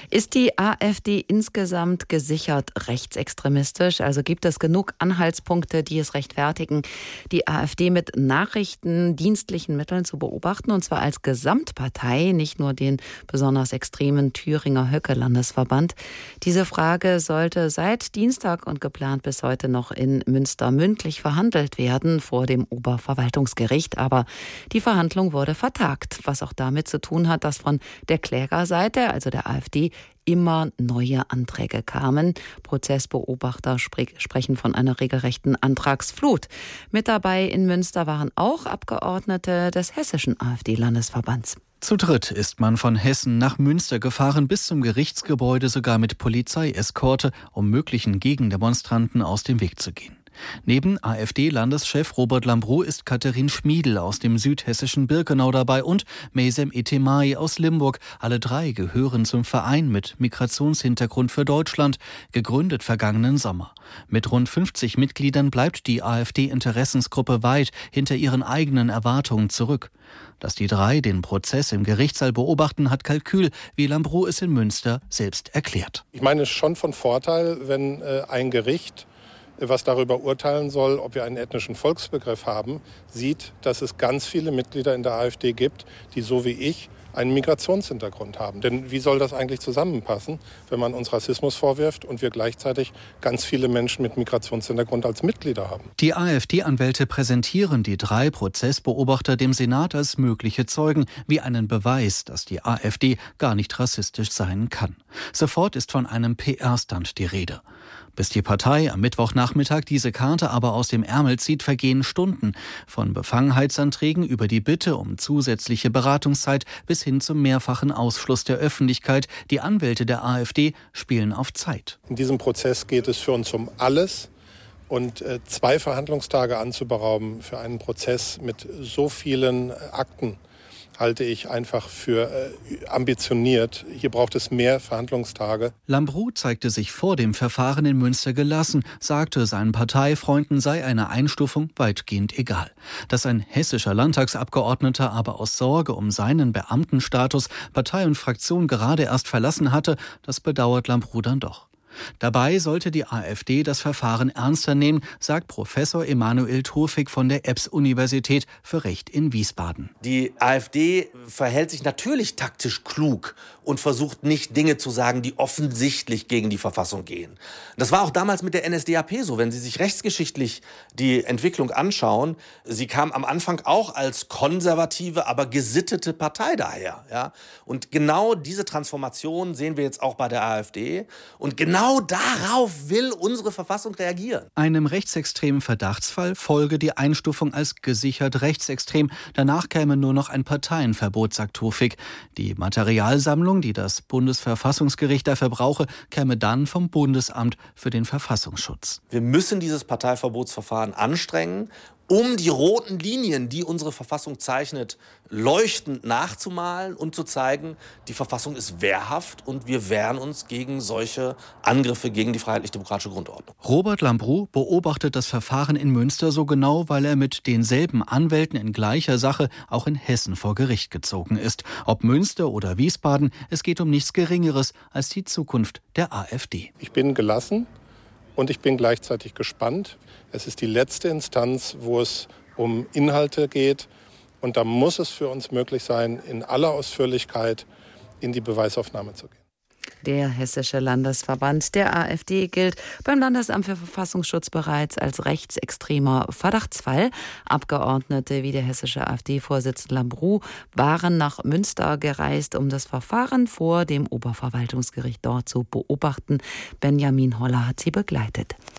Ist die AfD insgesamt gesichert rechtsextremistisch? Also gibt es genug Anhaltspunkte, die es rechtfertigen, die AfD mit nachrichtendienstlichen Mitteln zu beobachten, und zwar als Gesamtpartei, nicht nur den besonders extremen Thüringer Höcke-Landesverband? Diese Frage sollte seit Dienstag und geplant bis heute noch in Münster mündlich verhandelt werden vor dem Oberverwaltungsgericht. Aber die Verhandlung wurde vertagt, was auch damit zu tun hat, dass von der Klägerseite, also der AfD, immer neue Anträge kamen. Prozessbeobachter sprechen von einer regelrechten Antragsflut. Mit dabei in Münster waren auch Abgeordnete des hessischen AfD-Landesverbands. Zu dritt ist man von Hessen nach Münster gefahren, bis zum Gerichtsgebäude, sogar mit Polizeieskorte, um möglichen Gegendemonstranten aus dem Weg zu gehen. Neben AfD-Landeschef Robert Lambrou ist Katharin Schmiedl aus dem südhessischen Birkenau dabei und Meysem Etemay aus Limburg. Alle drei gehören zum Verein mit Migrationshintergrund für Deutschland, gegründet vergangenen Sommer. Mit rund 50 Mitgliedern bleibt die AfD-Interessensgruppe weit hinter ihren eigenen Erwartungen zurück. Dass die drei den Prozess im Gerichtssaal beobachten, hat Kalkül, wie Lambrou es in Münster selbst erklärt. Ich meine, es ist schon von Vorteil, wenn ein Gericht, was darüber urteilen soll, ob wir einen ethnischen Volksbegriff haben, sieht, dass es ganz viele Mitglieder in der AfD gibt, die so wie ich einen Migrationshintergrund haben. Denn wie soll das eigentlich zusammenpassen, wenn man uns Rassismus vorwirft und wir gleichzeitig ganz viele Menschen mit Migrationshintergrund als Mitglieder haben? Die AfD-Anwälte präsentieren die drei Prozessbeobachter dem Senat als mögliche Zeugen, wie einen Beweis, dass die AfD gar nicht rassistisch sein kann. Sofort ist von einem PR-Stunt die Rede. Bis die Partei am Mittwochnachmittag diese Karte aber aus dem Ärmel zieht, vergehen Stunden. Von Befangenheitsanträgen über die Bitte um zusätzliche Beratungszeit bis hin zum mehrfachen Ausschluss der Öffentlichkeit. Die Anwälte der AfD spielen auf Zeit. In diesem Prozess geht es für uns um alles. Und 2 Verhandlungstage anzuberauben für einen Prozess mit so vielen Akten, halte ich einfach für ambitioniert. Hier braucht es mehr Verhandlungstage. Lambrou zeigte sich vor dem Verfahren in Münster gelassen, sagte, seinen Parteifreunden sei eine Einstufung weitgehend egal. Dass ein hessischer Landtagsabgeordneter aber aus Sorge um seinen Beamtenstatus Partei und Fraktion gerade erst verlassen hatte, das bedauert Lambrou dann doch. Dabei sollte die AfD das Verfahren ernster nehmen, sagt Professor Emanuel Tofik von der EBS-Universität für Recht in Wiesbaden. Die AfD verhält sich natürlich taktisch klug und versucht nicht Dinge zu sagen, die offensichtlich gegen die Verfassung gehen. Das war auch damals mit der NSDAP so. Wenn Sie sich rechtsgeschichtlich die Entwicklung anschauen, sie kam am Anfang auch als konservative, aber gesittete Partei daher. Ja? Und genau diese Transformation sehen wir jetzt auch bei der AfD. Und genau darauf will unsere Verfassung reagieren. Einem rechtsextremen Verdachtsfall folge die Einstufung als gesichert rechtsextrem. Danach käme nur noch ein Parteienverbot, sagt Tofik. Die Materialsammlung, die das Bundesverfassungsgericht dafür brauche, käme dann vom Bundesamt für den Verfassungsschutz. Wir müssen dieses Parteiverbotsverfahren anstrengen, um die roten Linien, die unsere Verfassung zeichnet, leuchtend nachzumalen und zu zeigen, die Verfassung ist wehrhaft und wir wehren uns gegen solche Angriffe gegen die freiheitlich-demokratische Grundordnung. Robert Lambrou beobachtet das Verfahren in Münster so genau, weil er mit denselben Anwälten in gleicher Sache auch in Hessen vor Gericht gezogen ist. Ob Münster oder Wiesbaden, es geht um nichts Geringeres als die Zukunft der AfD. Ich bin gelassen. Und ich bin gleichzeitig gespannt. Es ist die letzte Instanz, wo es um Inhalte geht. Und da muss es für uns möglich sein, in aller Ausführlichkeit in die Beweisaufnahme zu gehen. Der hessische Landesverband der AfD gilt beim Landesamt für Verfassungsschutz bereits als rechtsextremer Verdachtsfall. Abgeordnete wie der hessische AfD-Vorsitzende Lambrou waren nach Münster gereist, um das Verfahren vor dem Oberverwaltungsgericht dort zu beobachten. Benjamin Holler hat sie begleitet.